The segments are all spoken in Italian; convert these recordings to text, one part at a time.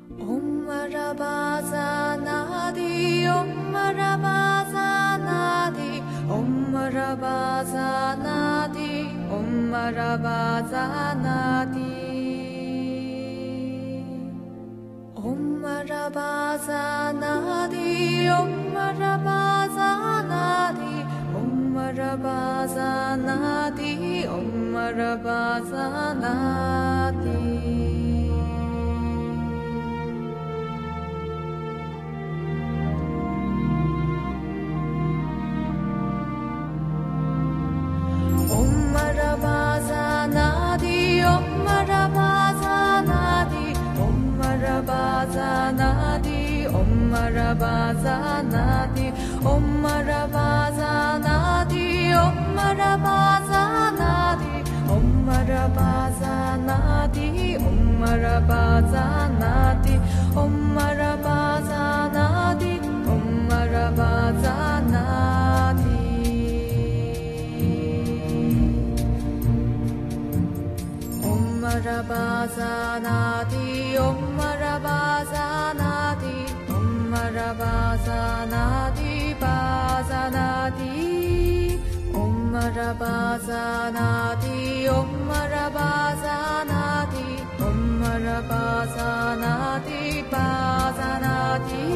Om Marabazanadi, Om Marabazanadi, Om Marabazanadi, Om Marabazanadi. Om Marabazanadi, Om Marabazanadi, Om Marabazanadi, Om Marabazanadi. Om Marabazanadi, Om Marabazanadi, Om Marabazanadi, Om Marabazanadi, Om Marabazanadi, Om Marabazanadi, Om Marabazanadi, Om Marabazanadi, Om Marabazanadi, Om Marabazanadi. Om Marabazanadi, Om Marabazanadi, Om Marabazanadi, Bazanadi. Om Marabazanadi, Om Marabazanadi, Om Marabazanadi, Bazanadi.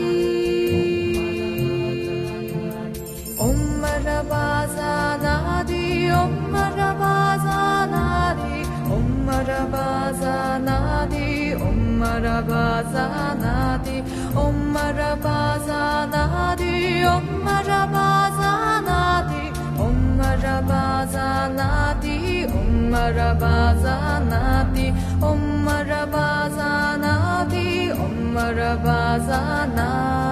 Om Marabazanadi, Om Marabazanadi, Om Marabazanadi, Om Marabazanadi, Om Marabazanadi, Om Marabazanadi, Om Marabazanadi, Om Marabazanadi, Om Marabazanadi, Om Marabazanadi.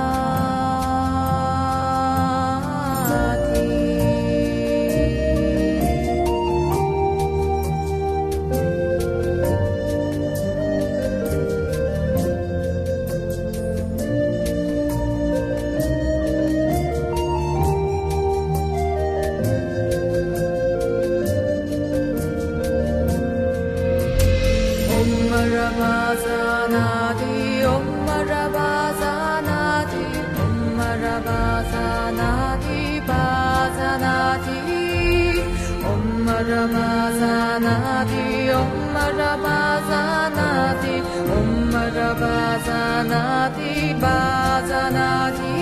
Om Marabazanadi, Om Marabazanadi, Om Marabazanadi, Bazanadi. Om Marabazanadi, Om Marabazanadi, Om Marabazanadi, Bazanadi.